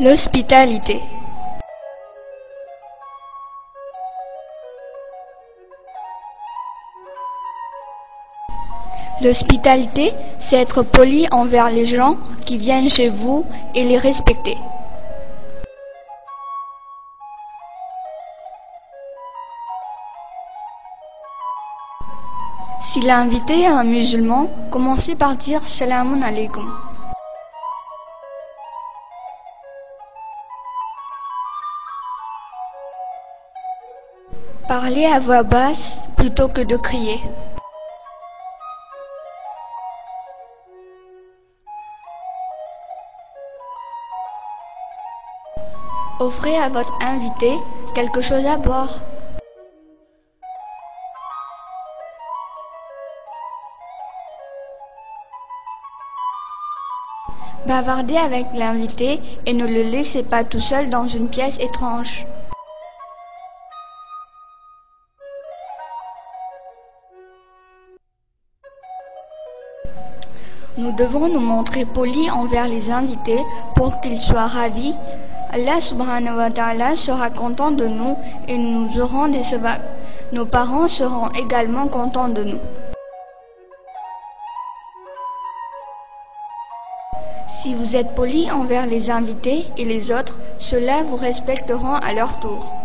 L'hospitalité. L'hospitalité, c'est être poli envers les gens qui viennent chez vous et les respecter. Si l'invité est un musulman, commencez par dire Salamun alaykum. Parlez à voix basse plutôt que de crier. Offrez à votre invité quelque chose à boire. Bavardez avec l'invité et ne le laissez pas tout seul dans une pièce étrange. Nous devons nous montrer polis envers les invités pour qu'ils soient ravis. Allah subhanahu wa ta'ala sera content de nous et nous aurons des sawab. Nos parents seront également contents de nous. Si vous êtes poli envers les invités et les autres, ceux-là vous respecteront à leur tour.